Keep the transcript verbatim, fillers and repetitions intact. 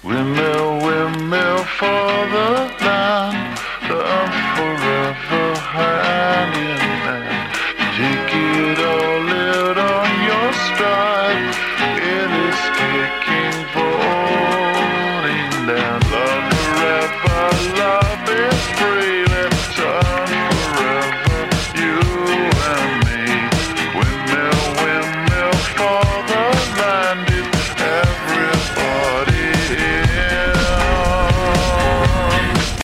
Windmill, windmill for the land, the forever hand in hand. Take it